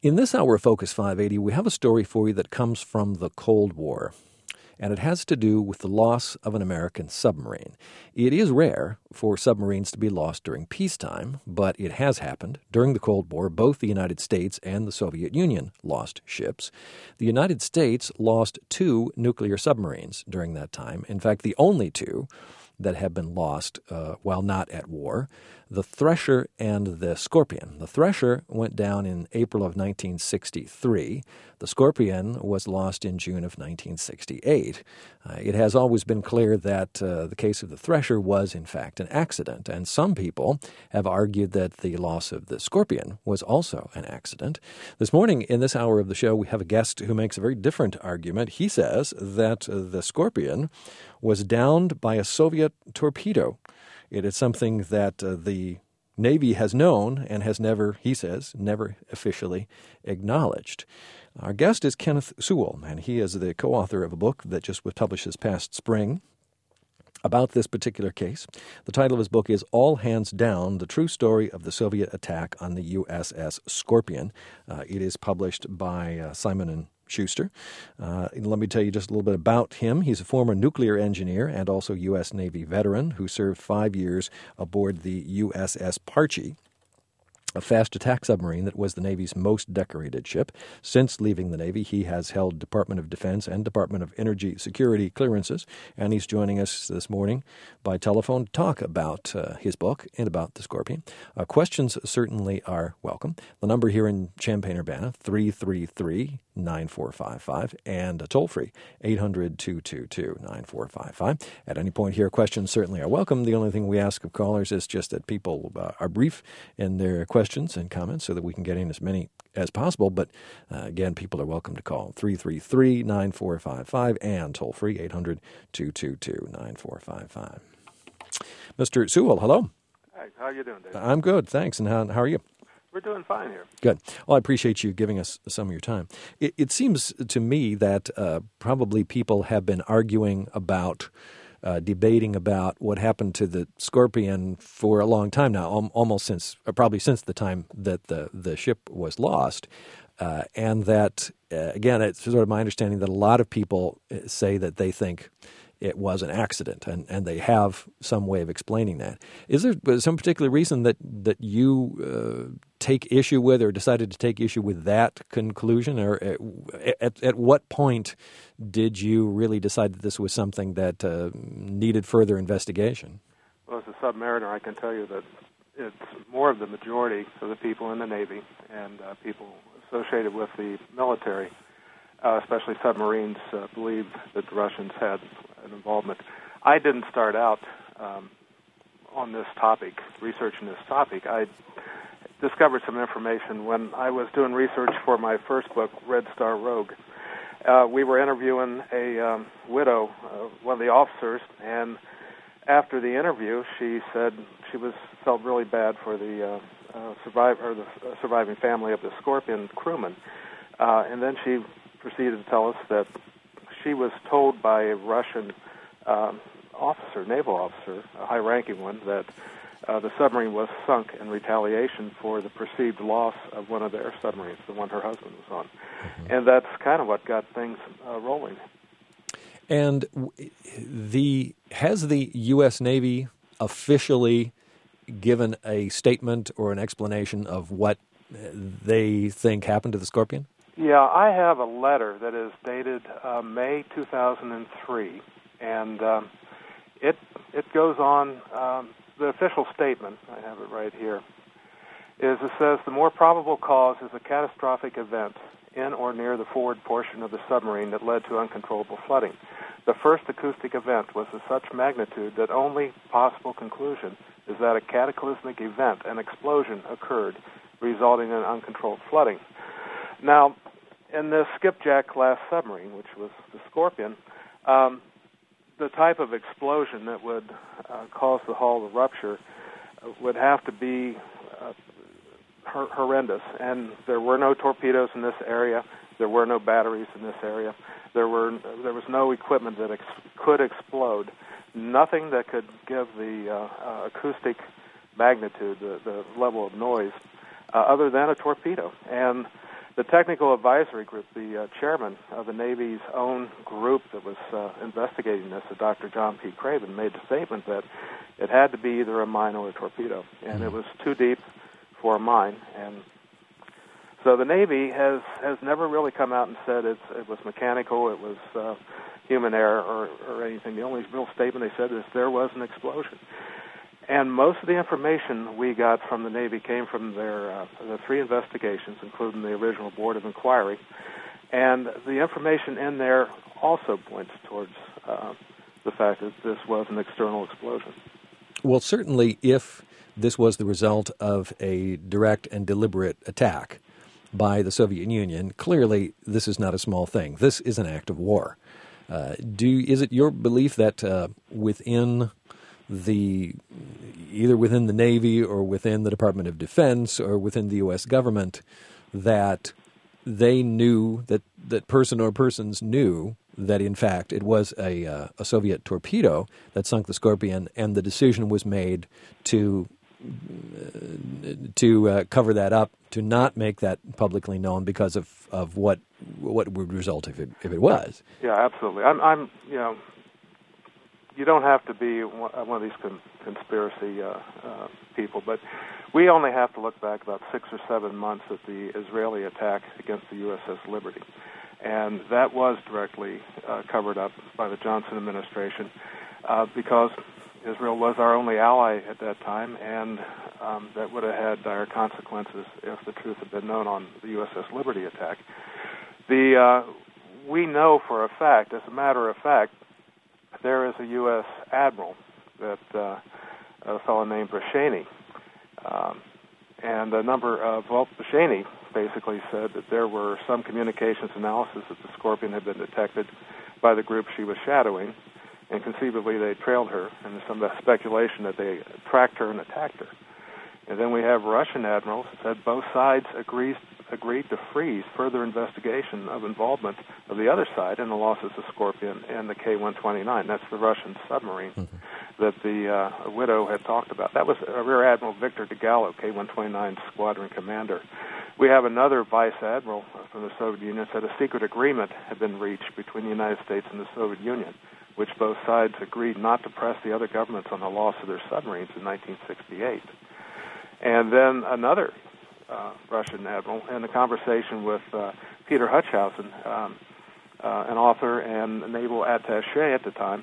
In this hour of Focus 580, we have a story for you that comes from the Cold War, and it has to do with the loss of an American submarine. It is rare for submarines to be lost during peacetime, but it has happened. During the Cold War, both the United States and the Soviet Union lost ships. The United States lost 2 nuclear submarines during that time. In fact, the only 2 that have been lost while not at war, the Thresher and the Scorpion. The Thresher went down in April of 1963. The Scorpion was lost in June of 1968. It has always been clear that the case of the Thresher was, in fact, an accident, and some people have argued that the loss of the Scorpion was also an accident. This morning, in this hour of the show, we have a guest who makes a very different argument. He says that the Scorpion was downed by a Soviet torpedo. It is something that the Navy has known and has never, he says, never officially acknowledged. Our guest is Kenneth Sewell, and he is the co-author of a book that just was published this past spring about this particular case. The title of his book is All Hands Down, The True Story of the Soviet Attack on the USS Scorpion. It is published by Simon & Schuster. Let me tell you just a little bit about him. He's a former nuclear engineer and also U.S. Navy veteran who served 5 years aboard the USS Parche, a fast attack submarine that was the Navy's most decorated ship. Since leaving the Navy, he has held Department of Defense and Department of Energy security clearances, and he's joining us this morning by telephone to talk about his book and about the Scorpion. Questions certainly are welcome. The number here in Champaign-Urbana, 333-9455, and toll-free, 800-222-9455. At any point here, questions certainly are welcome. The only thing we ask of callers is just that people are brief in their questions and comments so that we can get in as many as possible. But again, people are welcome to call 333-9455 and toll-free, 800-222-9455. Mr. Sewell, hello. Hi, how are you doing, Dave? I'm good, thanks. And how are you? We're doing fine here. Good. Well, I appreciate you giving us some of your time. It seems to me that probably people have been arguing about debating about what happened to the Scorpion for a long time now, almost probably since the time that the ship was lost. And that, again, it's sort of my understanding that a lot of people say that they think it was an accident, and they have some way of explaining that. Is there some particular reason that you take issue with or decided to take issue with that conclusion? Or at what point did you really decide that this was something that needed further investigation? Well, as a submariner, I can tell you that it's more of the majority of the people in the Navy and people associated with the military, especially submarines, believe that the Russians had an involvement. I didn't start out on this topic, researching this topic. I discovered some information when I was doing research for my first book, Red Star Rogue. We were interviewing a widow, one of the officers, and after the interview, she said she felt really bad for the surviving family of the Scorpion crewman, and then she proceeded to tell us that she was told by a Russian naval officer, a high-ranking one, that the submarine was sunk in retaliation for the perceived loss of one of their submarines, the one her husband was on. Mm-hmm. And that's kind of what got things rolling. And has the U.S. Navy officially given a statement or an explanation of what they think happened to the Scorpion? Yeah, I have a letter that is dated May 2003, and it goes on. The official statement, I have it right here, it says, the more probable cause is a catastrophic event in or near the forward portion of the submarine that led to uncontrollable flooding. The first acoustic event was of such magnitude that only possible conclusion is that a cataclysmic event, an explosion, occurred, resulting in uncontrolled flooding. Now, in this skipjack-class submarine, which was the Scorpion, the type of explosion that would cause the hull to rupture would have to be horrendous. And there were no torpedoes in this area. There were no batteries in this area. There was no equipment that could explode. Nothing that could give the acoustic magnitude, the level of noise, other than a torpedo. And The Technical Advisory Group, the chairman of the Navy's own group that was investigating this, Dr. John P. Craven, made the statement that it had to be either a mine or a torpedo, and it was too deep for a mine. And so the Navy has never really come out and said it was mechanical, it was human error or anything. The only real statement they said is there was an explosion. And most of the information we got from the Navy came from their the three investigations, including the original Board of Inquiry. And the information in there also points towards the fact that this was an external explosion. Well, certainly if this was the result of a direct and deliberate attack by the Soviet Union, clearly this is not a small thing. This is an act of war. Is it your belief that either within the Navy or within the Department of Defense or within the U.S. government, that they knew, that person or persons knew that in fact it was a Soviet torpedo that sunk the Scorpion, and the decision was made to cover that up, to not make that publicly known because of what would result if it was? Yeah, absolutely. I'm you don't have to be one of these conspiracy people, but we only have to look back about 6 or 7 months at the Israeli attack against the USS Liberty. And that was directly covered up by the Johnson administration because Israel was our only ally at that time, and that would have had dire consequences if the truth had been known on the USS Liberty attack. We know for a fact, as a matter of fact, there is a U.S. admiral, a fellow named Brasheny, and Brasheny basically said that there were some communications analysis that the Scorpion had been detected by the group she was shadowing, and conceivably they trailed her, and there's some speculation that they tracked her and attacked her. And then we have Russian admirals that said both sides agreed to freeze further investigation of involvement of the other side in the losses of Scorpion and the K-129. That's the Russian submarine that the widow had talked about. That was Rear Admiral Victor DeGallo, K-129 squadron commander. We have another vice admiral from the Soviet Union said a secret agreement had been reached between the United States and the Soviet Union, which both sides agreed not to press the other governments on the loss of their submarines in 1968. And then another Russian admiral, in a conversation with Peter Hutchhausen, an author and a naval attaché at the time,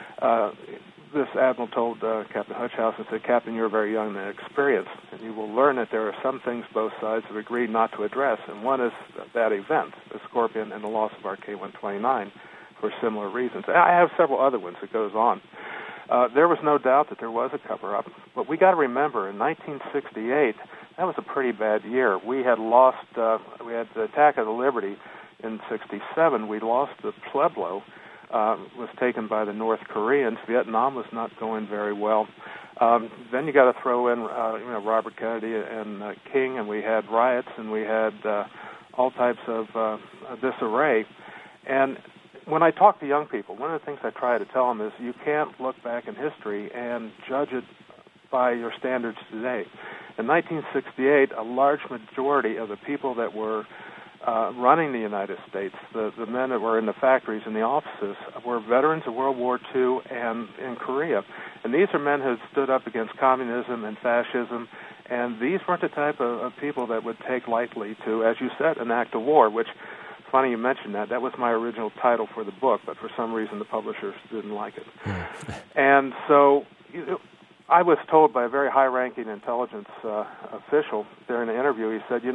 this admiral told Captain Hutchhausen, said, "Captain, you're very young and inexperienced, and you will learn that there are some things both sides have agreed not to address, and one is that event, the Scorpion and the loss of our K-129, for similar reasons." I have several other ones that goes on. There was no doubt that there was a cover-up, but we got to remember, in 1968, that was a pretty bad year. We had lost, we had the attack of the Liberty in 1967. We lost the Pueblo, was taken by the North Koreans. Vietnam was not going very well. Then you got to throw in, Robert Kennedy and King, and we had riots, and we had all types of disarray. And when I talk to young people, one of the things I try to tell them is you can't look back in history and judge it by your standards today. In 1968, a large majority of the people that were running the United States, the men that were in the factories and the offices, were veterans of World War II and in Korea. And these are men who had stood up against communism and fascism, and these weren't the type of people that would take lightly to, as you said, an act of war, which, funny you mentioned that. That was my original title for the book, but for some reason the publishers didn't like it. And so I was told by a very high-ranking intelligence official during the interview, he said,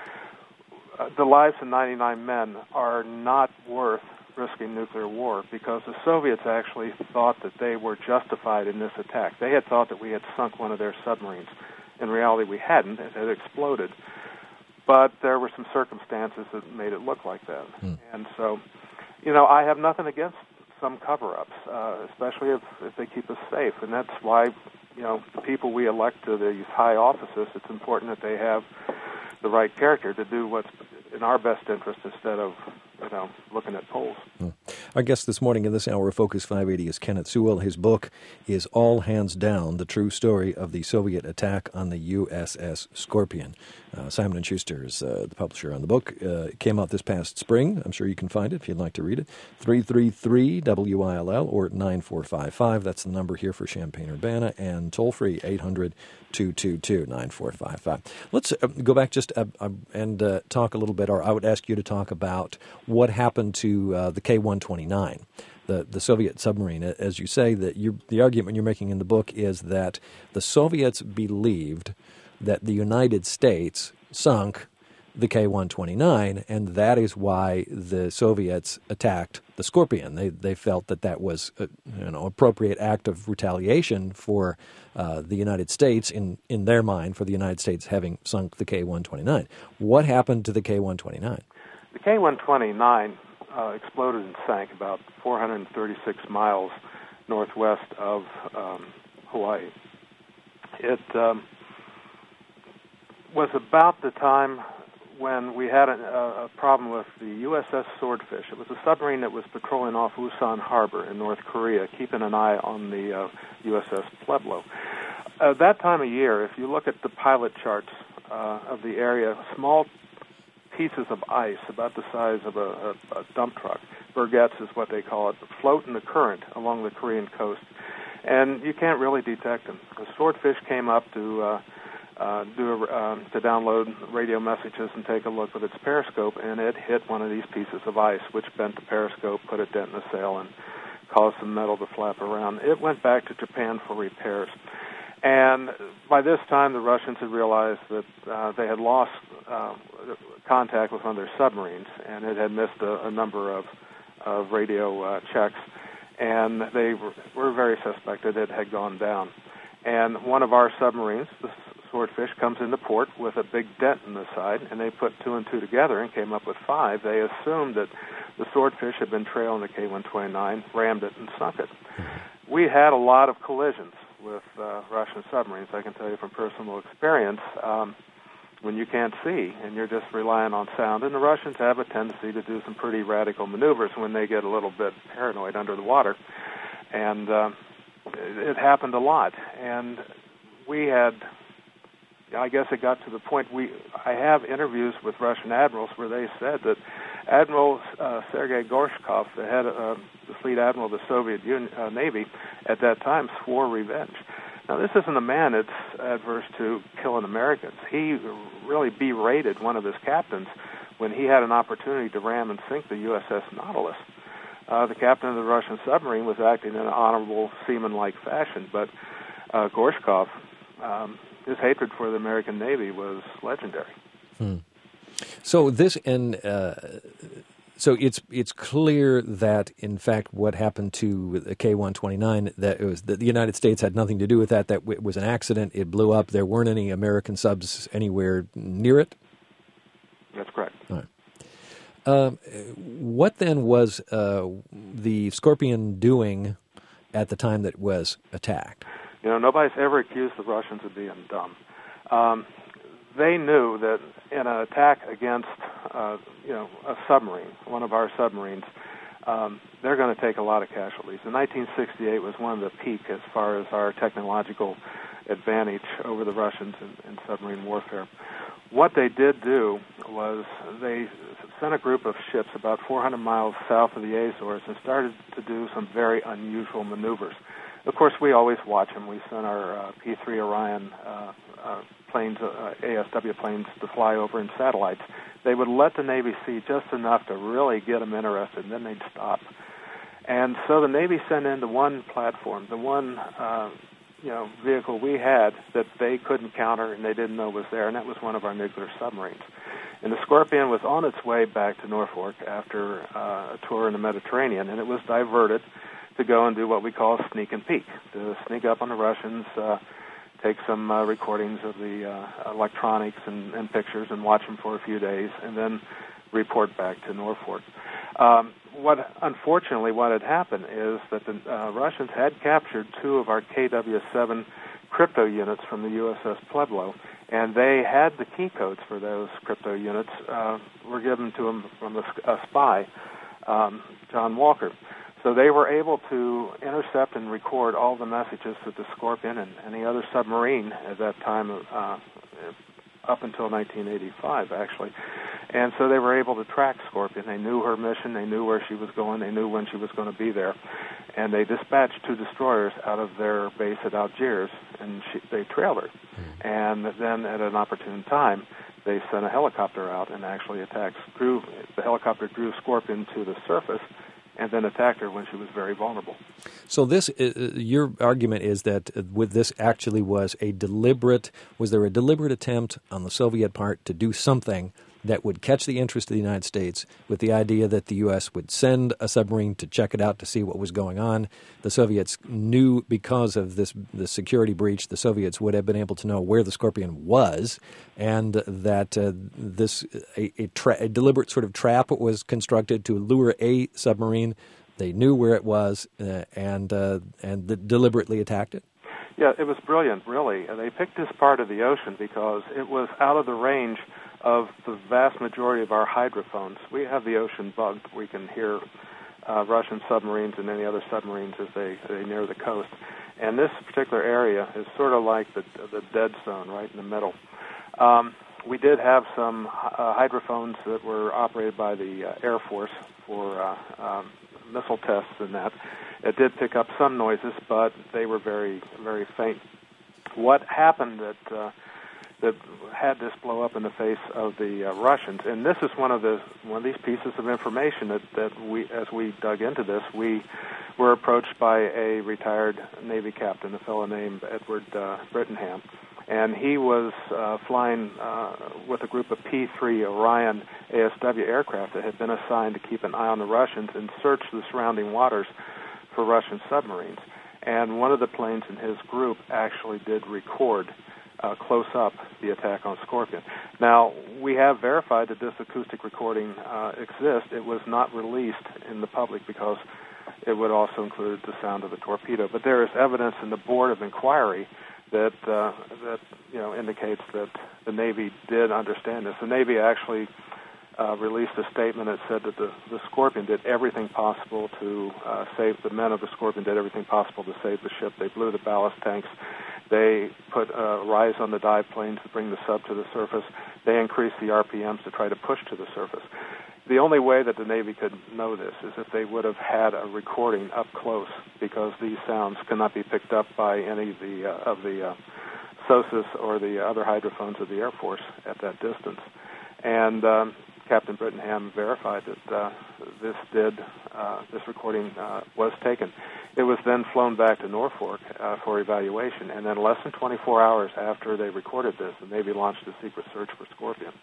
the lives of 99 men are not worth risking nuclear war, because the Soviets actually thought that they were justified in this attack. They had thought that we had sunk one of their submarines. In reality, we hadn't. It had exploded. But there were some circumstances that made it look like that. And so, I have nothing against some cover-ups, especially if they keep us safe. And that's why, the people we elect to these high offices, it's important that they have the right character to do what's in our best interest instead of, looking at polls. Our guest this morning in this hour of Focus 580 is Kenneth Sewell. His book is All Hands Down, the true story of the Soviet attack on the USS Scorpion. Simon & Schuster is the publisher on the book. It came out this past spring. I'm sure you can find it if you'd like to read it. 333-WILL or 9455. That's the number here for Champaign-Urbana. And toll-free, 800-222-9455. Let's go back just and talk a little bit, or I would ask you to talk about what happened to the K-129. The Soviet submarine. As you say, the argument you're making in the book is that the Soviets believed that the United States sunk the K-129, and that is why the Soviets attacked the Scorpion. They felt that was an appropriate act of retaliation for the United States, in their mind, for the United States having sunk the K-129. What happened to the K-129? The K-129 exploded and sank about 436 miles northwest of Hawaii. It was about the time when we had a problem with the USS Swordfish. It was a submarine that was patrolling off Usan Harbor in North Korea, keeping an eye on the USS Pueblo. That time of year, if you look at the pilot charts of the area, small pieces of ice about the size of a dump truck, bergets is what they call it, float in the current along the Korean coast, and you can't really detect them. The Swordfish came up to download radio messages and take a look with its periscope, and it hit one of these pieces of ice, which bent the periscope, put a dent in the sail, and caused the metal to flap around. It went back to Japan for repairs. And by this time, the Russians had realized that they had lost contact with one of their submarines, and it had missed a number of radio checks, and they were very suspected it had gone down. And one of our submarines, the Swordfish, comes into port with a big dent in the side, and they put two and two together and came up with 5. They assumed that the Swordfish had been trailing the K-129, rammed it, and sunk it. We had a lot of collisions with Russian submarines, I can tell you from personal experience, when you can't see and you're just relying on sound. And the Russians have a tendency to do some pretty radical maneuvers when they get a little bit paranoid under the water. And it happened a lot. And we had, I guess it got to the point, I have interviews with Russian admirals where they said that Admiral Sergei Gorshkov, the head of the fleet admiral of the Soviet Navy at that time, swore revenge. Now, this isn't a man that's adverse to killing Americans. He really berated one of his captains when he had an opportunity to ram and sink the USS Nautilus. The captain of the Russian submarine was acting in an honorable, seaman-like fashion, but Gorshkov, his hatred for the American Navy was legendary. So so it's clear that, in fact, what happened to the K-129, that the United States had nothing to do with that. That it was an accident. It blew up. There weren't any American subs anywhere near it. That's correct. All right. What then was the Scorpion doing at the time that it was attacked? Nobody's ever accused the Russians of being dumb. They knew that in an attack against, a submarine, one of our submarines, they're going to take a lot of casualties. And 1968 was one of the peak as far as our technological advantage over the Russians in submarine warfare. What they did do was they sent a group of ships about 400 miles south of the Azores and started to do some very unusual maneuvers. Of course, we always watch them. We sent our P-3 Orion planes, ASW planes, to fly over in satellites. They would let the Navy see just enough to really get them interested, and then they'd stop. And so the Navy sent in the one platform, the one vehicle we had that they couldn't counter and they didn't know was there, and that was one of our nuclear submarines. And the Scorpion was on its way back to Norfolk after a tour in the Mediterranean, and it was diverted to go and do what we call sneak and peek, to sneak up on the Russians, take some recordings of the electronics and pictures and watch them for a few days, and then report back to Norfolk. Unfortunately, what had happened is that the Russians had captured 2 of our KW-7 crypto units from the USS Pueblo, and they had the key codes for those crypto units were given to them from a spy, John Walker. So they were able to intercept and record all the messages that the Scorpion and any other submarine at that time up until 1985, actually. And so they were able to track Scorpion. They knew her mission. They knew where she was going. They knew when she was going to be there. And they dispatched 2 destroyers out of their base at Algiers, and they trailed her. And then at an opportune time, they sent a helicopter out and actually attacked. The helicopter drew Scorpion to the surface and then attacked her when she was very vulnerable. So this, your argument is that with this actually was there a deliberate attempt on the Soviet part to do something that would catch the interest of the United States with the idea that the U.S. would send a submarine to check it out to see what was going on. The Soviets knew because of the security breach, the Soviets would have been able to know where the Scorpion was, and that a deliberate sort of trap was constructed to lure a submarine. They knew where it was and deliberately attacked it. Yeah, it was brilliant, really. They picked this part of the ocean because it was out of the range of the vast majority of our hydrophones. We have the ocean bugged. We can hear Russian submarines and any other submarines as they near the coast. And this particular area is sort of like the dead zone right in the middle. We did have some hydrophones that were operated by the Air Force for missile tests and that. It did pick up some noises, but they were very, very faint. What happened that had this blow up in the face of the Russians, and this is one of these pieces of information that we, as we dug into this, we were approached by a retired Navy captain, a fellow named Edward Brittingham, and he was flying with a group of P-3 Orion ASW aircraft that had been assigned to keep an eye on the Russians and search the surrounding waters for Russian submarines. And one of the planes in his group actually did record close up the attack on Scorpion. Now, we have verified that this acoustic recording exists. It was not released in the public because it would also include the sound of the torpedo. But there is evidence in the Board of Inquiry that indicates that the Navy did understand this. The Navy actually released a statement that said that the Scorpion did everything possible to save the men of the Scorpion, did everything possible to save the ship. They blew the ballast tanks. They put rise on the dive planes to bring the sub to the surface. They increased the RPMs to try to push to the surface. The only way that the Navy could know this is if they would have had a recording up close, because these sounds cannot be picked up by any of the SOSUS or the other hydrophones of the Air Force at that distance. And Captain Brittingham verified that this recording was taken. It was then flown back to Norfolk for evaluation, and then less than 24 hours after they recorded this, the Navy launched a secret search for Scorpion.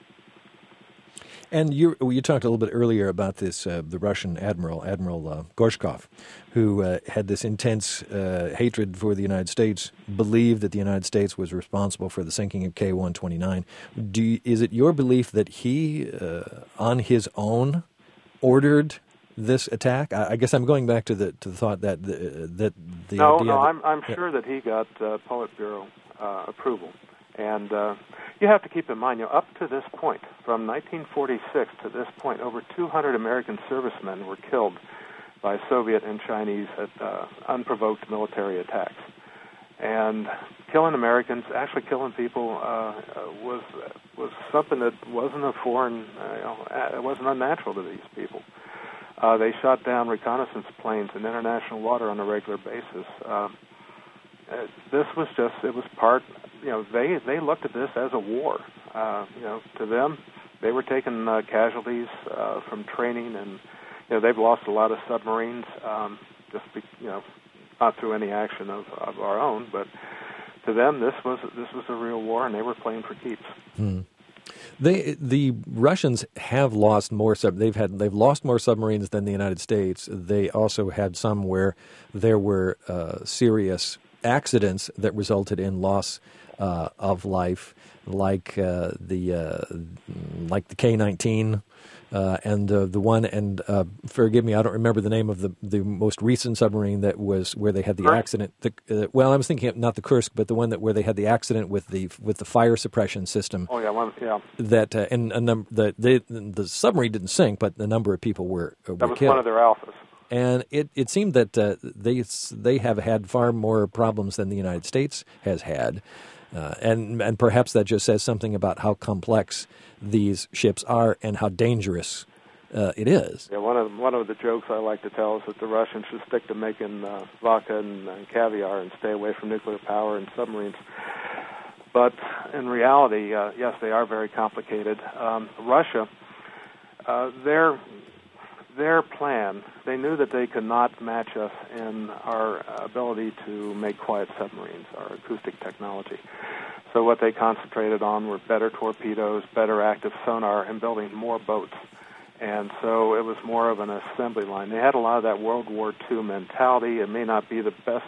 And you talked a little bit earlier about this, the Russian Admiral Gorshkov, who had this intense hatred for the United States, believed that the United States was responsible for the sinking of K-129. Is it your belief that he, on his own, ordered this attack? I guess I'm going back to the thought that the No, idea I'm sure that he got Politburo approval. And you have to keep in mind, up to this point, from 1946 to this point, over 200 American servicemen were killed by Soviet and Chinese unprovoked military attacks. And killing Americans, actually killing people, was something that wasn't a foreign, it wasn't unnatural to these people. They shot down reconnaissance planes in international water on a regular basis. This was it was part, they looked at this as a war. To them, they were taking casualties from training, and, they've lost a lot of submarines, not through any action of our own, but to them, this was a real war, and they were playing for keeps. The Russians have lost more they've lost more submarines than the United States. They also had some where there were serious accidents that resulted in loss of life, like the K-19 and the one, and forgive me, I don't remember the name of the most recent submarine that was where they had the accident. I was thinking of not the Kursk, but the one where they had the accident with the fire suppression system. Oh yeah, That and the submarine didn't sink, but the number of people were that was killed. One of their alphas. And it seemed that they have had far more problems than the United States has had. And perhaps that just says something about how complex these ships are and how dangerous it is. Yeah, one of the jokes I like to tell is that the Russians should stick to making vodka and caviar and stay away from nuclear power and submarines. But in reality, yes, they are very complicated. Russia, their plan, they knew that they could not match us in our ability to make quiet submarines, our acoustic technology. So what they concentrated on were better torpedoes, better active sonar, and building more boats. And so it was more of an assembly line. They had a lot of that World War II mentality. It may not be the best,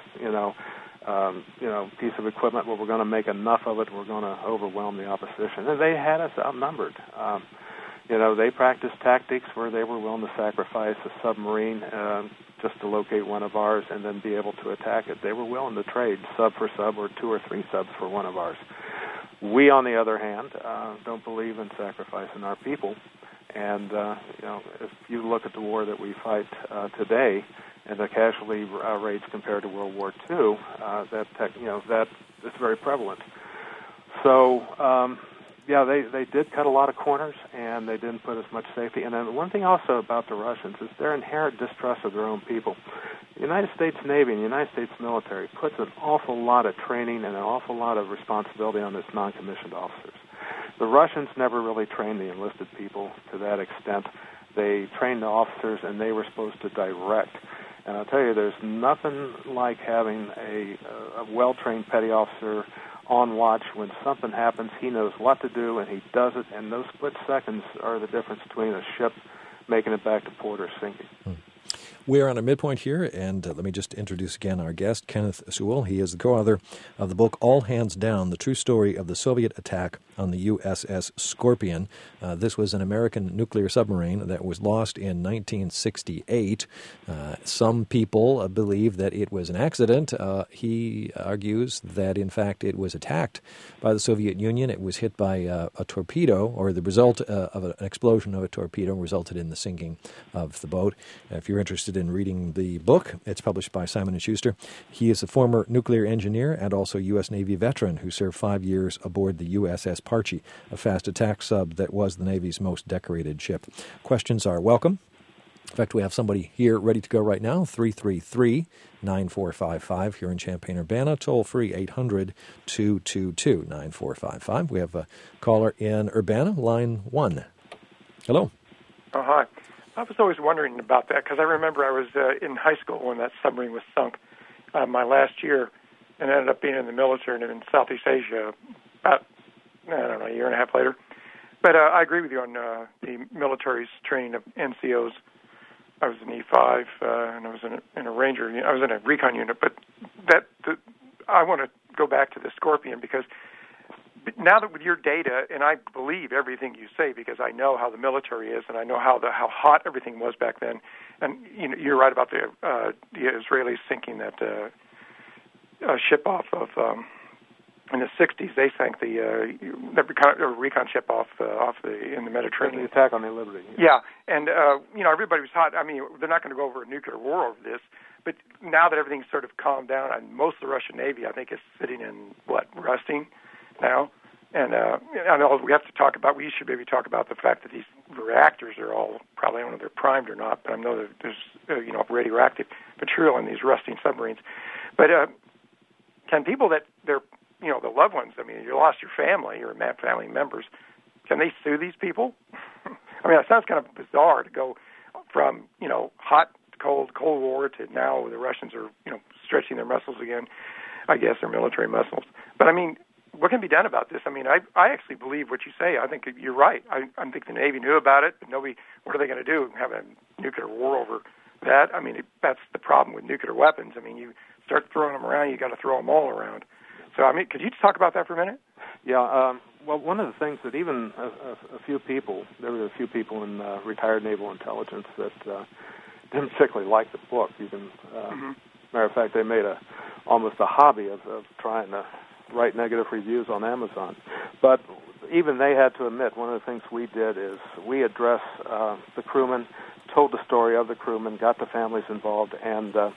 piece of equipment, but we're going to make enough of it. We're going to overwhelm the opposition. And they had us outnumbered. They practiced tactics where they were willing to sacrifice a submarine just to locate one of ours and then be able to attack it. They were willing to trade sub for sub or 2 or 3 subs for one of ours. We, on the other hand, don't believe in sacrificing our people. And, if you look at the war that we fight today and the casualty rates compared to World War II, that is very prevalent. So, they did cut a lot of corners, and they didn't put as much safety. And then one thing also about the Russians is their inherent distrust of their own people. The United States Navy and the United States military puts an awful lot of training and an awful lot of responsibility on its non-commissioned officers. The Russians never really trained the enlisted people to that extent. They trained the officers, and they were supposed to direct. And I'll tell you, there's nothing like having a well-trained petty officer on watch. When something happens, he knows what to do, and he does it, and those split seconds are the difference between a ship making it back to port or sinking. We're on a midpoint here, and let me just introduce again our guest, Kenneth Sewell. He is the co-author of the book All Hands Down, The True Story of the Soviet Attack on the USS Scorpion. This was an American nuclear submarine that was lost in 1968. Some people believe that it was an accident. He argues that, in fact, it was attacked by the Soviet Union. It was hit by a torpedo, or the result of an explosion of a torpedo resulted in the sinking of the boat. If you're interested in reading the book, it's published by Simon & Schuster. He is a former nuclear engineer and also U.S. Navy veteran who served 5 years aboard the USS Parche, a fast attack sub that was the Navy's most decorated ship. Questions are welcome. In fact, we have somebody here ready to go right now, 333-9455 here in Champaign-Urbana, toll-free 800-222-9455. We have a caller in Urbana, line 1. Hello. Oh, hi. I was always wondering about that because I remember I was in high school when that submarine was sunk my last year and ended up being in the military and in Southeast Asia about, a year and a half later. But I agree with you on the military's training of NCOs. I was in E5 and I was in a Ranger unit. I was in a recon unit. But I want to go back to the Scorpion because now that with your data, and I believe everything you say because I know how the military is and I know how hot everything was back then, and you're right about the Israelis sinking that ship off of in the 60s. They sank the recon ship off in the Mediterranean. The attack on the Liberty. Yeah, and everybody was hot. I mean, they're not going to go over a nuclear war over this. But now that everything's sort of calmed down, and most of the Russian Navy, I think, is sitting in rusting now. And I know we should maybe talk about the fact that these reactors are all probably, I don't know if they're primed or not, but I know that there's radioactive material in these rusting submarines. But can people that they're the loved ones, I mean, you lost your family, your family members, can they sue these people? I mean, it sounds kind of bizarre to go from hot to Cold War to now the Russians are stretching their muscles again, I guess, their military muscles. But I mean, what can be done about this? I mean, I actually believe what you say. I think you're right. I think the Navy knew about it, but nobody. What are they going to do? Have a nuclear war over that? I mean, that's the problem with nuclear weapons. I mean, you start throwing them around, you got to throw them all around. So, I mean, could you just talk about that for a minute? Yeah. Well, one of the things that even a few people, there were a few people in retired naval intelligence that didn't particularly like the book. Even matter of fact, they made almost a hobby of trying to write negative reviews on Amazon. But even they had to admit one of the things we did is we addressed the crewmen, told the story of the crewmen, got the families involved, and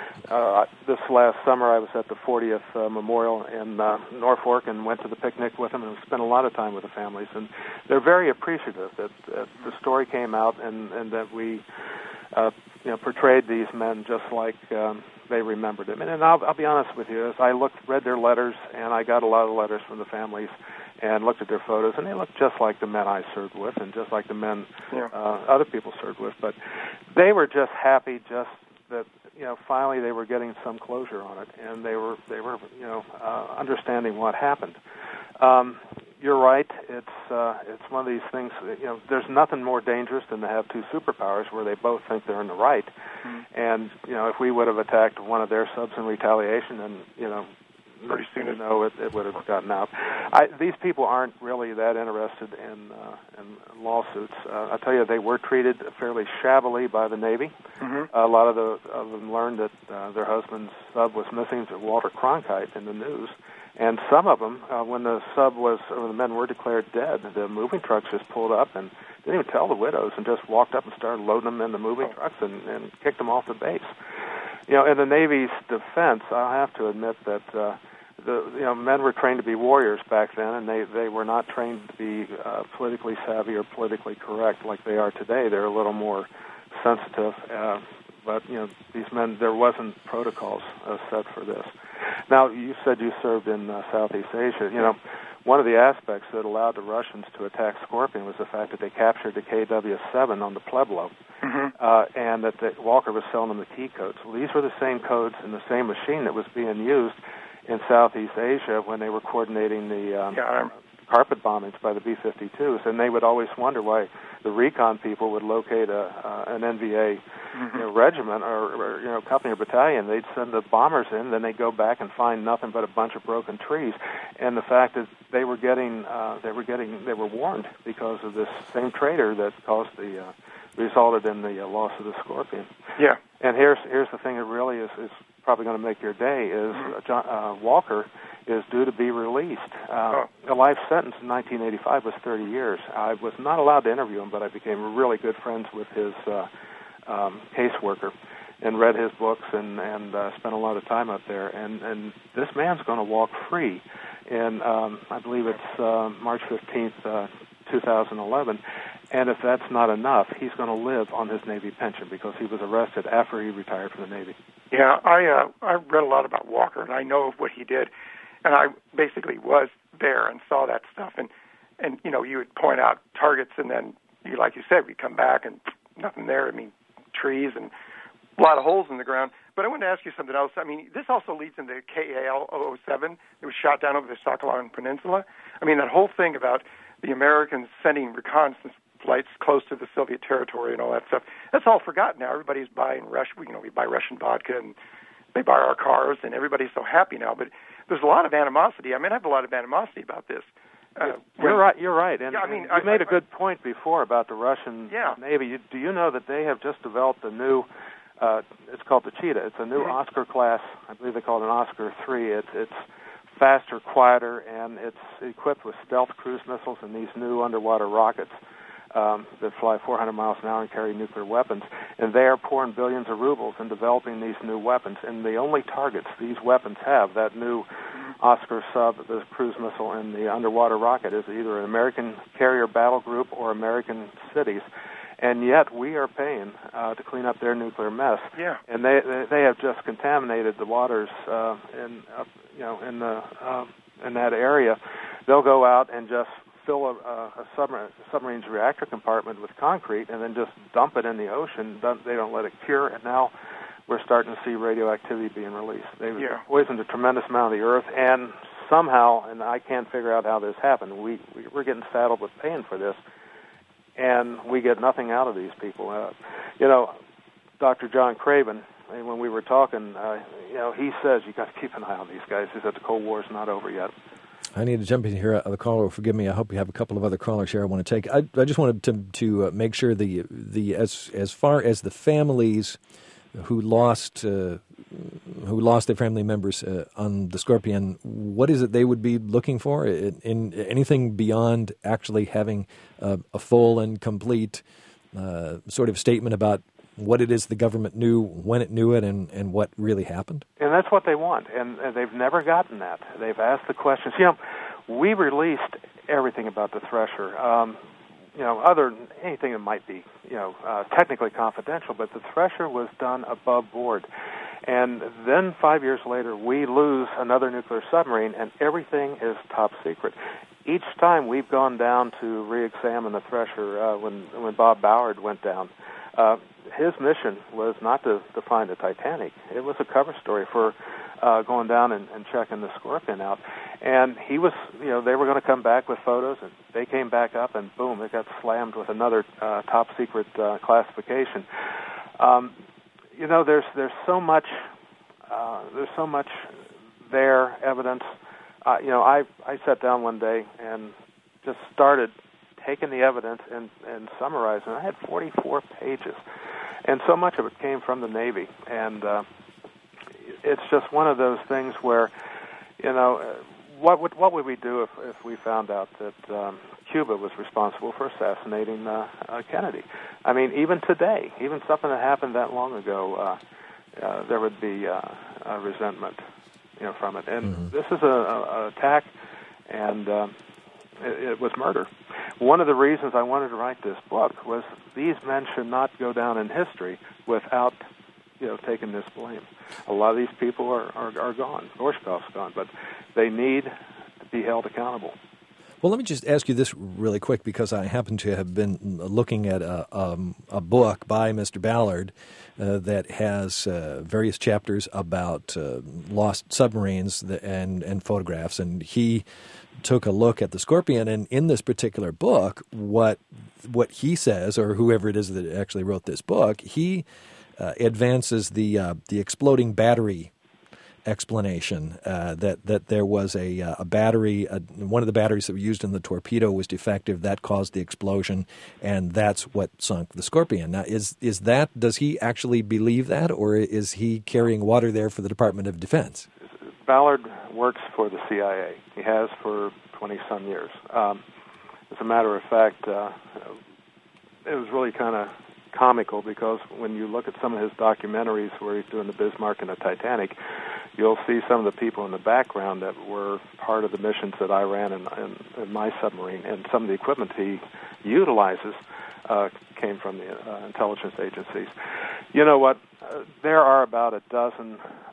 This last summer, I was at the 40th Memorial in Norfolk and went to the picnic with them and spent a lot of time with the families. And they're very appreciative that the story came out and that we portrayed these men just like they remembered them. And I'll be honest with you, as I read their letters, and I got a lot of letters from the families, and looked at their photos, and they looked just like the men I served with, and just like the men other people served with. But they were just happy, just that finally they were getting some closure on it, and they were understanding what happened. You're right. It's one of these things. There's nothing more dangerous than to have two superpowers where they both think they're in the right. Mm-hmm. And if we would have attacked one of their subs in retaliation, then pretty soon it would have gotten out. These people aren't really that interested in lawsuits. I tell you, they were treated fairly shabbily by the Navy. Mm-hmm. A lot of them learned that their husband's sub was missing to Walter Cronkite in the news. And some of them, when the men were declared dead, the moving trucks just pulled up and didn't even tell the widows and just walked up and started loading them in the moving trucks and kicked them off the base. In the Navy's defense, I have to admit that men were trained to be warriors back then, and they were not trained to be politically savvy or politically correct like they are today. They're a little more sensitive. But these men, there wasn't protocols set for this. Now, you said you served in Southeast Asia. One of the aspects that allowed the Russians to attack Scorpion was the fact that they captured the KW-7 on the Pueblo, and that Walker was selling them the key codes. Well, these were the same codes in the same machine that was being used in Southeast Asia when they were coordinating the carpet bombings by the B-52s, and they would always wonder why the recon people would locate an NVA regiment or company or battalion. They'd send the bombers in, then they'd go back and find nothing but a bunch of broken trees. And the fact that they were warned because of this same traitor that resulted in the loss of the Scorpion. Yeah. And here's the thing that really is probably going to make your day is Walker is due to be released. A life sentence in 1985 was 30 years. I was not allowed to interview him, but I became really good friends with his caseworker and read his books and spent a lot of time up there. And this man's going to walk free in, I believe it's March 15th, 2011. And if that's not enough, he's going to live on his Navy pension because he was arrested after he retired from the Navy. Yeah, I read a lot about Walker, and I know what he did. And I basically was there and saw that stuff. And you would point out targets, and then, like you said, we'd come back and nothing there. I mean, trees and a lot of holes in the ground. But I wanted to ask you something else. I mean, this also leads into KAL-007 that was shot down over the Sakhalin Peninsula. I mean, that whole thing about the Americans sending reconnaissance flights close to the Soviet territory and all that stuff, that's all forgotten now. Everybody's buying we buy Russian vodka, and they buy our cars, and everybody's so happy now. But there's a lot of animosity. I mean, I have a lot of animosity about this. You're right. And, you made a good point before about the Russian Navy. Do you know that they have just developed a new, it's called the Cheetah. It's a new Oscar class. I believe they call it an Oscar 3. It's faster, quieter, and it's equipped with stealth cruise missiles and these new underwater rockets that fly 400 miles an hour and carry nuclear weapons. And they are pouring billions of rubles in developing these new weapons. And the only targets these weapons have, that new Oscar sub, the cruise missile, and the underwater rocket, is either an American carrier battle group or American cities. And yet we are paying to clean up their nuclear mess. Yeah. And they have just contaminated the waters in that area. They'll go out and just fill a submarine's reactor compartment with concrete and then just dump it in the ocean. They don't let it cure, and now we're starting to see radioactivity being released. They've poisoned a tremendous amount of the Earth, and somehow, and I can't figure out how this happened, we're getting saddled with paying for this, and we get nothing out of these people. Dr. John Craven, when we were talking, he says you got to keep an eye on these guys. He said the Cold War's not over yet. I need to jump in here. The caller, forgive me. I hope you have a couple of other callers here I want to take. I just wanted to make sure as far as the families who lost their family members on the Scorpion, what is it they would be looking for in anything beyond actually having a full and complete sort of statement about what it is the government knew, when it knew it, and what really happened? And that's what they want, and they've never gotten that. They've asked the questions. We released everything about the Thresher. Other than anything that might be, technically confidential, but the Thresher was done above board. And then 5 years later, we lose another nuclear submarine, and everything is top secret. Each time we've gone down to re-examine the Thresher, when Bob Ballard went down, his mission was not to find the Titanic. It was a cover story for going down and checking the Scorpion out. And he was, they were going to come back with photos, and they came back up, and boom, it got slammed with another top secret classification. There's so much there evidence. I sat down one day and just started taking the evidence and summarizing. I had 44 pages, and so much of it came from the Navy. And it's just one of those things where, what would we do if we found out that Cuba was responsible for assassinating Kennedy? I mean, even today, even something that happened that long ago, there would be a resentment, from it. And this is an attack, and it was murder. One of the reasons I wanted to write this book was these men should not go down in history without, taking this blame. A lot of these people are gone. Gorshkov's gone, but they need to be held accountable. Well, let me just ask you this really quick, because I happen to have been looking at a book by Mr. Ballard that has various chapters about lost submarines and photographs, and he took a look at the Scorpion, and in this particular book, what he says, or whoever it is that actually wrote this book, he advances the exploding battery explanation, that there was a battery, one of the batteries that were used in the torpedo was defective. That caused the explosion, and that's what sunk the Scorpion. Now, does he actually believe that, or is he carrying water there for the Department of Defense? Ballard works for the CIA. He has for 20-some years. As a matter of fact, it was really kind of comical, because when you look at some of his documentaries where he's doing the Bismarck and the Titanic, you'll see some of the people in the background that were part of the missions that I ran in my submarine, and some of the equipment he utilizes came from the intelligence agencies. You know what? There are about a dozen,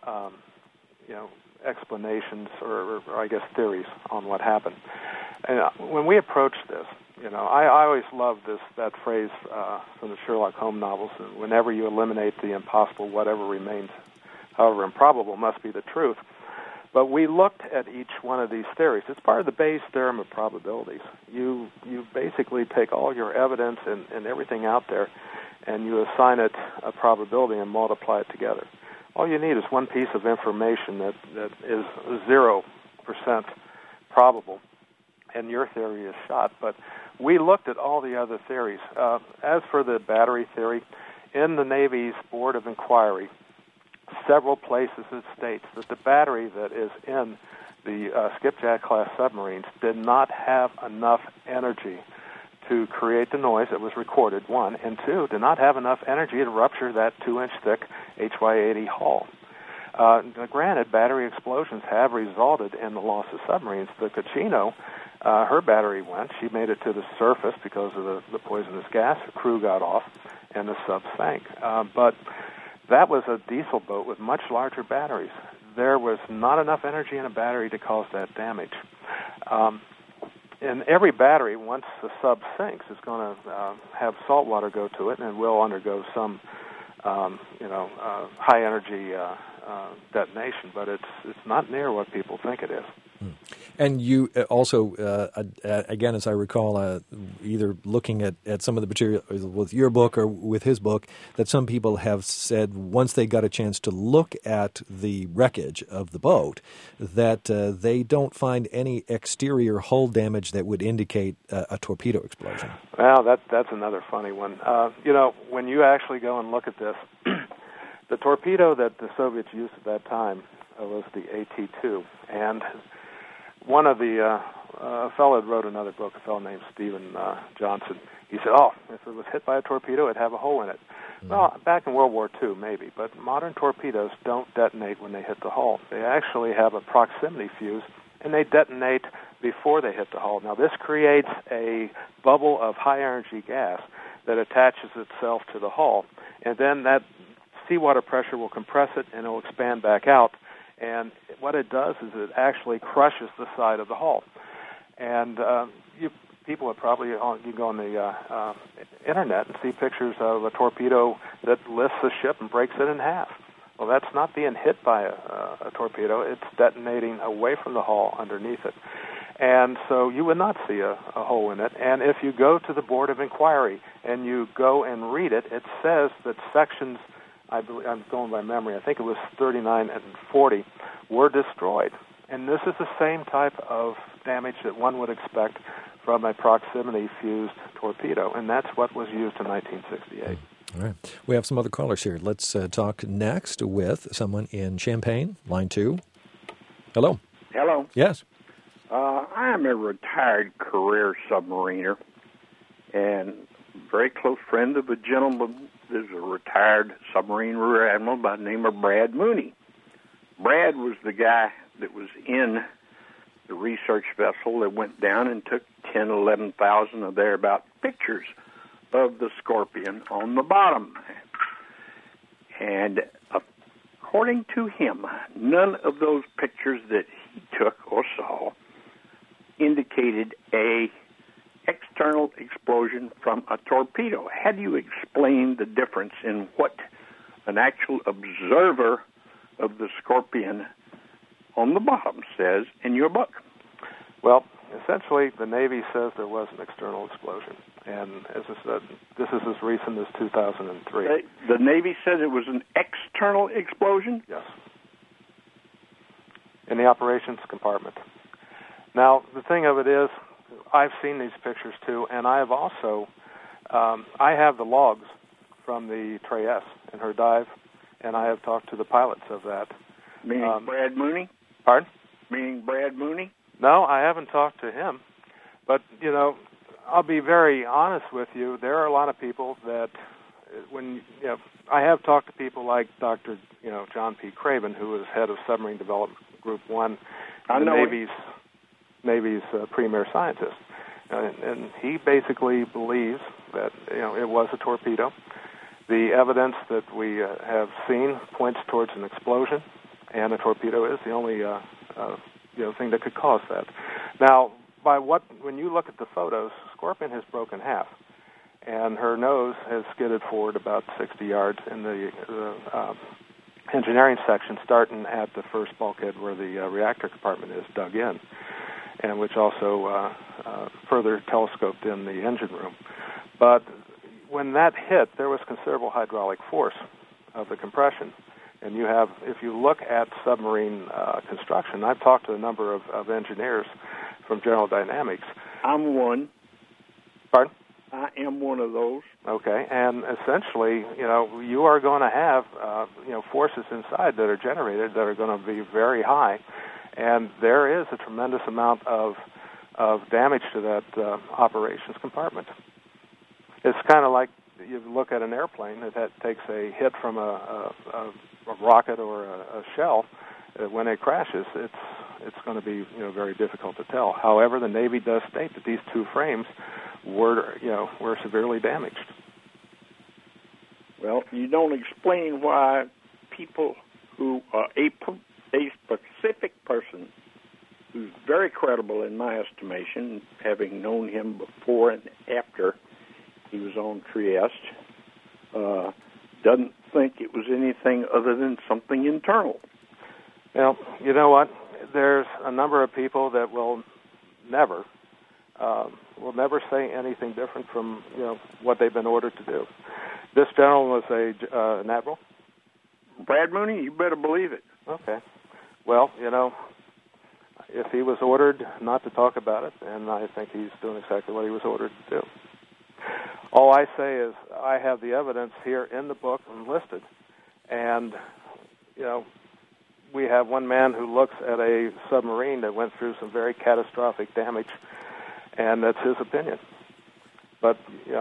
explanations or I guess theories on what happened. And when we approached this, I always loved that phrase from the Sherlock Holmes novels: whenever you eliminate the impossible, whatever remains, however improbable, must be the truth. But we looked at each one of these theories. It's part of the Bayes' theorem of probabilities. You basically take all your evidence and everything out there, and you assign it a probability and multiply it together. All you need is one piece of information that is 0% probable, and your theory is shot. But we looked at all the other theories. As for the battery theory, in the Navy's Board of Inquiry, several places it states that the battery that is in the Skipjack-class submarines did not have enough energy to create the noise that was recorded, one, and two, did not have enough energy to rupture that 2-inch thick HY-80 hull. Granted, battery explosions have resulted in the loss of submarines. The Caccino, her battery went. She made it to the surface because of the poisonous gas. The crew got off, and the sub sank. But that was a diesel boat with much larger batteries. There was not enough energy in a battery to cause that damage. And every battery, once the sub sinks, is going to have salt water go to it, and it will undergo some, high energy detonation. But it's not near what people think it is. And you also, again, as I recall, either looking at some of the material with your book or with his book, that some people have said once they got a chance to look at the wreckage of the boat, that they don't find any exterior hull damage that would indicate a torpedo explosion. Well, that's another funny one. When you actually go and look at this, the torpedo that the Soviets used at that time was the AT-2, and one of the a fellow that wrote another book, a fellow named Stephen Johnson, he said, if it was hit by a torpedo, it'd have a hole in it. Well, back in World War II, maybe, but modern torpedoes don't detonate when they hit the hull. They actually have a proximity fuse, and they detonate before they hit the hull. Now, this creates a bubble of high-energy gas that attaches itself to the hull, and then that seawater pressure will compress it, and it will expand back out. And what it does is it actually crushes the side of the hull. And people have probably, you can go on the internet and see pictures of a torpedo that lifts a ship and breaks it in half. Well, that's not being hit by a torpedo. It's detonating away from the hull underneath it. And so you would not see a hole in it. And if you go to the Board of Inquiry and you go and read it, it says that sections, I believe, I'm going by memory, I think it was 39 and 40, were destroyed. And this is the same type of damage that one would expect from a proximity-fused torpedo, and that's what was used in 1968. All right. We have some other callers here. Let's talk next with someone in Champaign, line 2. Hello. Hello. Yes. I am a retired career submariner and very close friend of a gentleman who's a retired submarine rear admiral by the name of Brad Mooney. Brad was the guy that was in the research vessel that went down and took 10, 11,000 or thereabout pictures of the Scorpion on the bottom. And according to him, none of those pictures that he took or saw indicated a external explosion from a torpedo. How do you explain the difference in what an actual observer of the Scorpion on the bottom says in your book? Well, essentially, the Navy says there was an external explosion. And as I said, this is as recent as 2003. The Navy says it was an external explosion? Yes. In the operations compartment. Now, the thing of it is, I've seen these pictures too, and I have also, I have the logs from the Trey-S in her dive, and I have talked to the pilots of that. Meaning Brad Mooney? Pardon? Meaning Brad Mooney? No, I haven't talked to him. But, you know, I'll be very honest with you. There are a lot of people that, when, you know, I have talked to people like Dr., you know, John P. Craven, who is head of Submarine Development Group 1, the Navy's premier scientist. And he basically believes that, you know, it was a torpedo. The evidence that we have seen points towards an explosion, and a torpedo is the only thing that could cause that. Now, when you look at the photos, Scorpion has broken half, and her nose has skidded forward about 60 yards in the engineering section, starting at the first bulkhead where the reactor compartment is dug in, and which also further telescoped in the engine room. But when that hit, there was considerable hydraulic force of the compression. And you have, if you look at submarine construction, I've talked to a number of engineers from General Dynamics. I'm one. Pardon? I am one of those. Okay, and essentially, you know, you are going to have, forces inside that are generated that are going to be very high, and there is a tremendous amount of damage to that operations compartment. It's kind of like you look at an airplane that takes a hit from a rocket or a shell. When it crashes, it's going to be, you know, very difficult to tell. However, the Navy does state that these two frames were severely damaged. Well, you don't explain why people who are a specific person who's very credible in my estimation, having known him before and after he was on Trieste, doesn't think it was anything other than something internal. Well, you know what? There's a number of people that will never say anything different from, you know, what they've been ordered to do. This gentleman was an admiral. Brad Mooney, you better believe it. Okay. Well, you know, if he was ordered not to talk about it, and I think he's doing exactly what he was ordered to do. All I say is I have the evidence here in the book and listed, and, you know, we have one man who looks at a submarine that went through some very catastrophic damage, and that's his opinion. But, you know,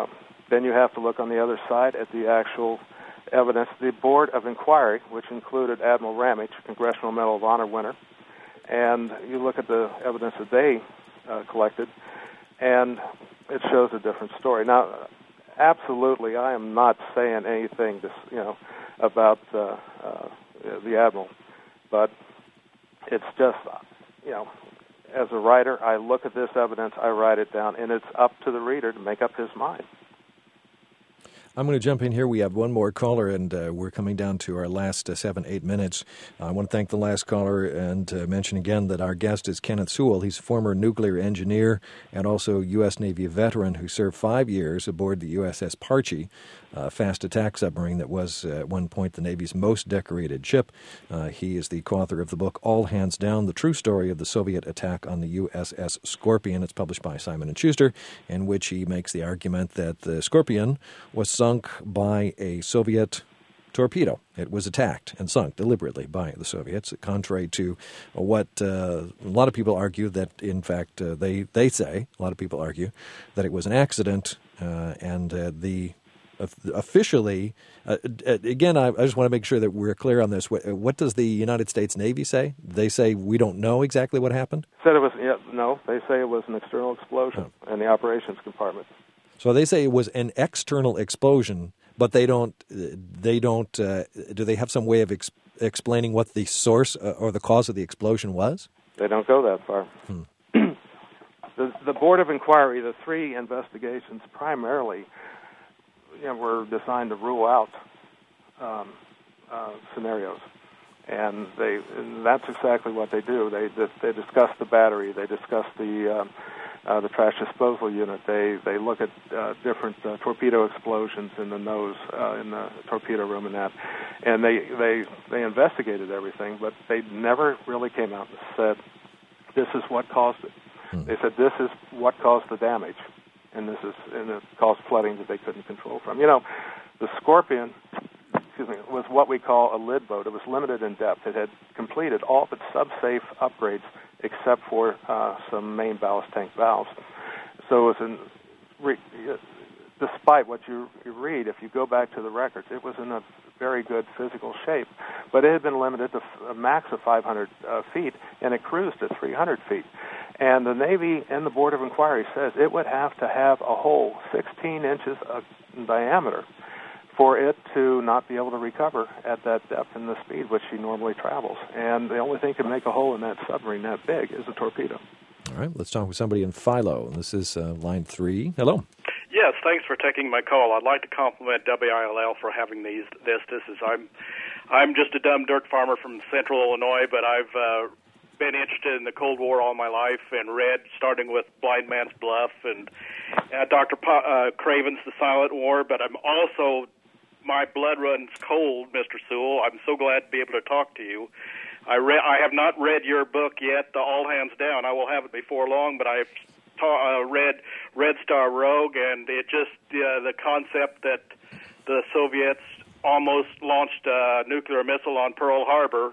Then you have to look on the other side at the actual evidence. The Board of Inquiry, which included Admiral Ramage, Congressional Medal of Honor winner, and you look at the evidence that they collected, and it shows a different story. Now, absolutely, I am not saying anything, about the Admiral, but it's just, as a writer, I look at this evidence, I write it down, and it's up to the reader to make up his mind. I'm going to jump in here. We have one more caller, and we're coming down to our last 7-8 minutes. I want to thank the last caller and mention again that our guest is Kenneth Sewell. He's a former nuclear engineer and also U.S. Navy veteran who served 5 years aboard the USS Parche, a fast attack submarine that was at one point the Navy's most decorated ship. He is the co-author of the book All Hands Down, The True Story of the Soviet Attack on the USS Scorpion. It's published by Simon & Schuster, in which he makes the argument that the Scorpion was sunk by a Soviet torpedo. It was attacked and sunk deliberately by the Soviets, contrary to what a lot of people argue that, in fact, they say, a lot of people argue, that it was an accident and the officially, again, I just want to make sure that we're clear on this. What does the United States Navy say? They say we don't know exactly what happened? No, they say it was an external explosion in the operations compartment. So they say it was an external explosion, but they don't. Do they have some way of explaining what the source or the cause of the explosion was? They don't go that far. The Board of Inquiry, the three investigations primarily were designed to rule out scenarios, and that's exactly what they do. They discuss the battery, they discuss the trash disposal unit. They look at different torpedo explosions in the nose, in the torpedo room, and that, and they investigated everything, but they never really came out and said this is what caused it. They said this is what caused the damage. And it caused flooding that they couldn't control from. The Scorpion, was what we call a lid boat. It was limited in depth. It had completed all of its sub-safe upgrades except for some main ballast tank valves. So it was despite what you read, if you go back to the records, it was in a very good physical shape. But it had been limited to a max of 500 feet, and it cruised at 300 feet. And the Navy and the Board of Inquiry says it would have to have a hole 16 inches in diameter for it to not be able to recover at that depth and the speed which she normally travels. And the only thing that can make a hole in that submarine that big is a torpedo. All right, let's talk with somebody in Philo. This is line 3. Hello. Yes, thanks for taking my call. I'd like to compliment WILL for having this. I'm just a dumb dirt farmer from Central Illinois, but I've been interested in the Cold War all my life and read, starting with Blind Man's Bluff and Dr. Craven's The Silent War, but I'm also, my blood runs cold, Mr. Sewell. I'm so glad to be able to talk to you. I have not read your book yet, the All Hands Down. I will have it before long, but I've read Red Star Rogue, and it just, the concept that the Soviets almost launched a nuclear missile on Pearl Harbor.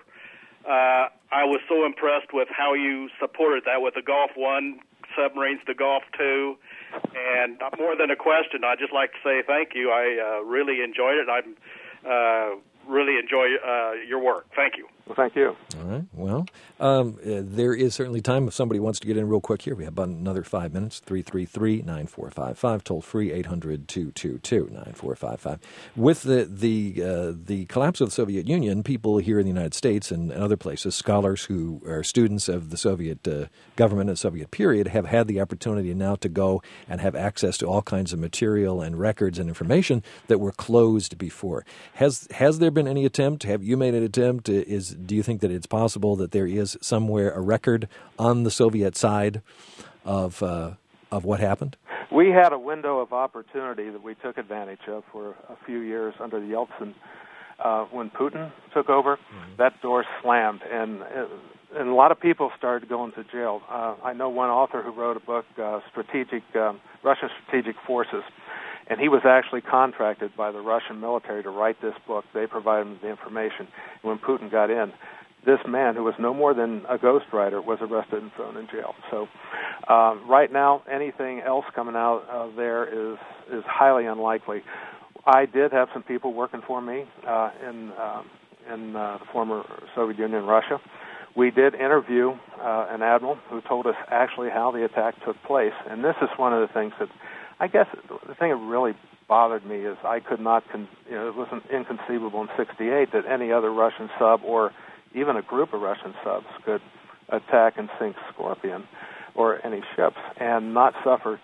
I was so impressed with how you supported that with the Golf 1 submarines, the Golf 2, and more than a question, I'd just like to say thank you. I really enjoyed it. I really enjoy your work. Thank you. Well, thank you. All right. Well, there is certainly time if somebody wants to get in real quick here. We have about another 5 minutes. 333-9455, toll free 800-222-9455. With the collapse of the Soviet Union, people here in the United States and other places, scholars who are students of the Soviet government and Soviet period, have had the opportunity now to go and have access to all kinds of material and records and information that were closed before. Has there been any attempt? Have you made an attempt? Do you think that it's possible that there is somewhere a record on the Soviet side of what happened? We had a window of opportunity that we took advantage of for a few years under Yeltsin. When Putin took over, that door slammed, and a lot of people started going to jail. I know one author who wrote a book, Russian Strategic Forces, and he was actually contracted by the Russian military to write this book. They provided him the information. When Putin got in, this man, who was no more than a ghostwriter, was arrested and thrown in jail. So right now, anything else coming out of there is highly unlikely. I did have some people working for me in the former Soviet Union, Russia. We did interview an admiral who told us actually how the attack took place, and this is one of the things that, I guess, the thing that really bothered me is I could not, it wasn't inconceivable in '68 that any other Russian sub or even a group of Russian subs could attack and sink Scorpion or any ships and not suffer,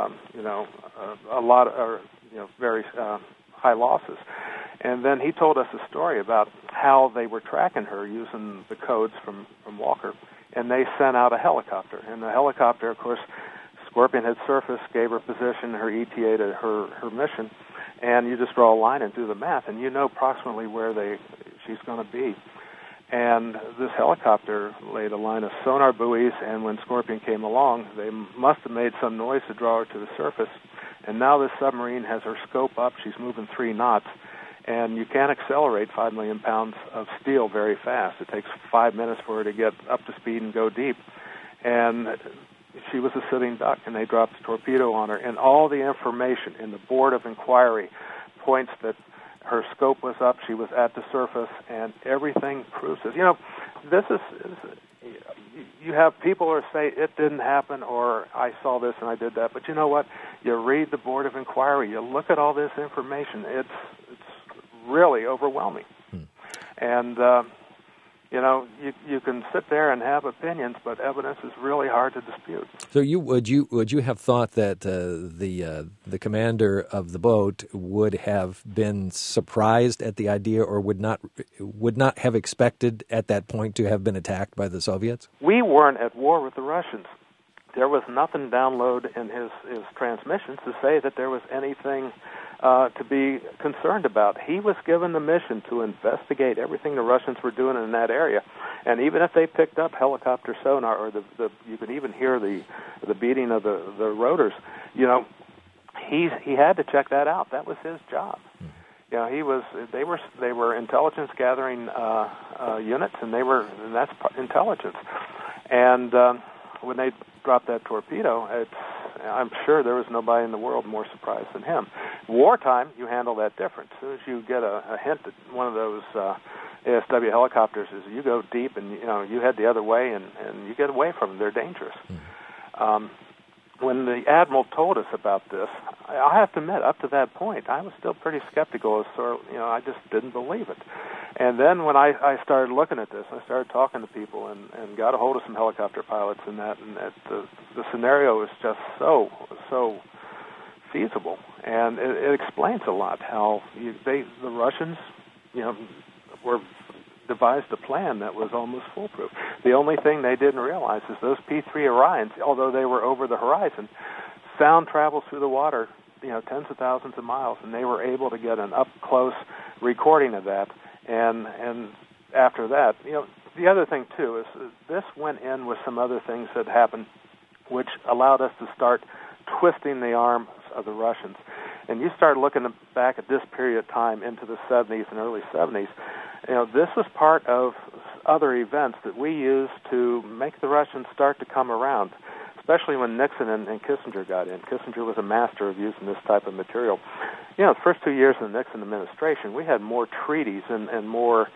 a lot of, very high losses. And then he told us a story about how they were tracking her using the codes from Walker, and they sent out a helicopter. And the helicopter, of course, Scorpion had surfaced, gave her position, her ETA to her mission, and you just draw a line and do the math, and you know approximately where she's going to be. And this helicopter laid a line of sonar buoys, and when Scorpion came along, they must have made some noise to draw her to the surface. And now this submarine has her scope up. She's moving 3 knots. And you can't accelerate 5 million pounds of steel very fast. It takes 5 minutes for her to get up to speed and go deep. And she was a sitting duck, and they dropped a torpedo on her. And all the information in the Board of Inquiry points that her scope was up, she was at the surface, and everything proves this. This is you have people who say it didn't happen, or I saw this and I did that. But you know what? You read the Board of Inquiry, you look at all this information, it's really overwhelming. And you can sit there and have opinions, but evidence is really hard to dispute. So would you have thought that the commander of the boat would have been surprised at the idea, or would not have expected at that point to have been attacked by the Soviets? We weren't at war with the Russians. There was nothing download in his transmissions to say that there was anything to be concerned about. He was given the mission to investigate everything the Russians were doing in that area, and even if they picked up helicopter sonar, or you could even hear the beating of the rotors, he had to check that out. That was his job. They were intelligence gathering units, and that's intelligence. And when they dropped that torpedo, I'm sure there was nobody in the world more surprised than him. Wartime, you handle that different. As soon as you get a hint that one of those ASW helicopters is, you go deep and you head the other way and you get away from them. They're dangerous. When the Admiral told us about this, I have to admit, up to that point, I was still pretty skeptical. I just didn't believe it. And then when I started looking at this, I started talking to people and got a hold of some helicopter pilots and the scenario is just so feasible. And it explains a lot how the Russians, devised a plan that was almost foolproof. The only thing they didn't realize is those P-3 Orions, although they were over the horizon, sound travels through the water, tens of thousands of miles, and they were able to get an up-close recording of that. And after that, the other thing, too, is this went in with some other things that happened which allowed us to start twisting the arms of the Russians. And you start looking back at this period of time into the 70s and early 70s, this was part of other events that we used to make the Russians start to come around, especially when Nixon and Kissinger got in. Kissinger was a master of using this type of material. The first 2 years of the Nixon administration, we had more treaties and more,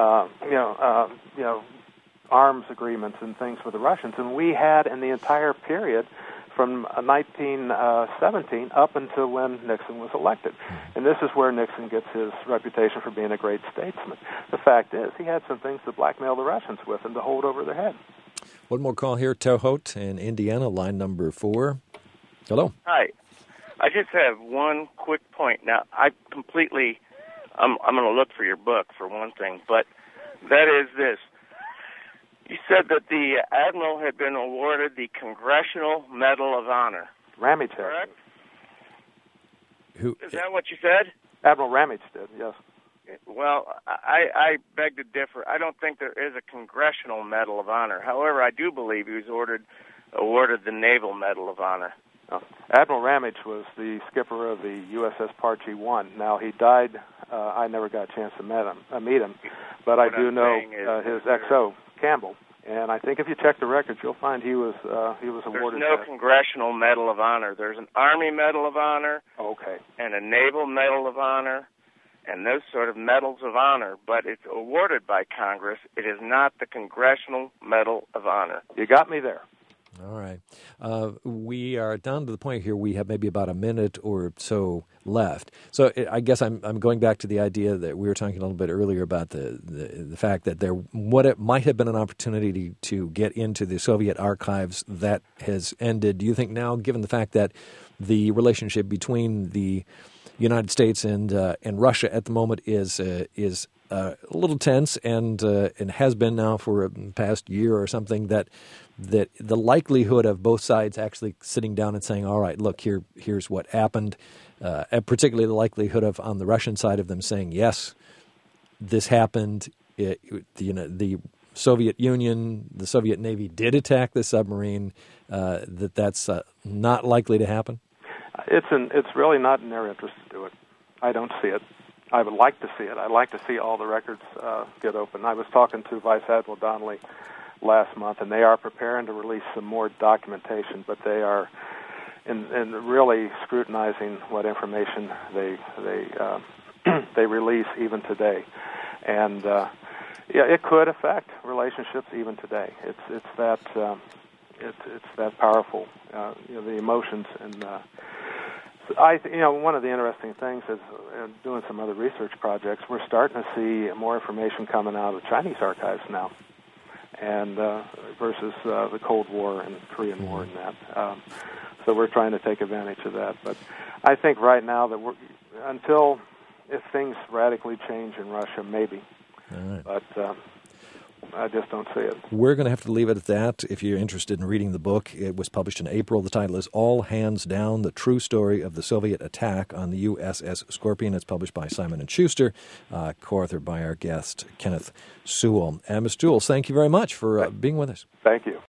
arms agreements and things with the Russians than we had in the entire period from 1917 up until when Nixon was elected. And this is where Nixon gets his reputation for being a great statesman. The fact is, he had some things to blackmail the Russians with and to hold over their head. One more call here, Tohote in Indiana, line number 4. Hello. Hi. I just have one quick point. Now, I'm going to look for your book for one thing, but that is this. You said that the Admiral had been awarded the Congressional Medal of Honor. Ramage, correct? Who? Is that what you said? Admiral Ramage did, yes. Well, I beg to differ. I don't think there is a Congressional Medal of Honor. However, I do believe he was awarded the Naval Medal of Honor. Admiral Ramage was the skipper of the USS Parche 1. Now, he died. I never got a chance to meet him, but I do know his XO, Campbell. And I think if you check the records, you'll find he was awarded. There's no Congressional Medal of Honor. There's an Army Medal of Honor. Okay. And a Naval Medal of Honor, and those sort of medals of honor. But it's awarded by Congress. It is not the Congressional Medal of Honor. You got me there. All right. We are down to the point here. We have maybe about a minute or so left. So I guess I'm going back to the idea that we were talking a little bit earlier about the fact that what it might have been an opportunity to get into the Soviet archives that has ended. Do you think now, given the fact that the relationship between the United States and Russia at the moment is a little tense and has been now for the past year or something, that the likelihood of both sides actually sitting down and saying, all right, look, here's what happened, and particularly the likelihood of, on the Russian side of them saying, yes, this happened, the Soviet Union, the Soviet Navy did attack the submarine, that's not likely to happen? It's really not in their interest to do it. I don't see it. I would like to see it. I'd like to see all the records get open. I was talking to Vice Admiral Donnelly last month, and they are preparing to release some more documentation, but they are in really scrutinizing what information they release even today. And it could affect relationships even today. It's that powerful. The emotions and. One of the interesting things is doing some other research projects. We're starting to see more information coming out of Chinese archives now, and versus the Cold War and Korean War and that. So we're trying to take advantage of that. But I think right now that if things radically change in Russia, maybe. All right. But I just don't see it. We're going to have to leave it at that. If you're interested in reading the book, it was published in April. The title is All Hands Down, The True Story of the Soviet Attack on the USS Scorpion. It's published by Simon & Schuster, co-authored by our guest, Kenneth Sewell. And Mr. Jules, thank you very much for being with us. Thank you.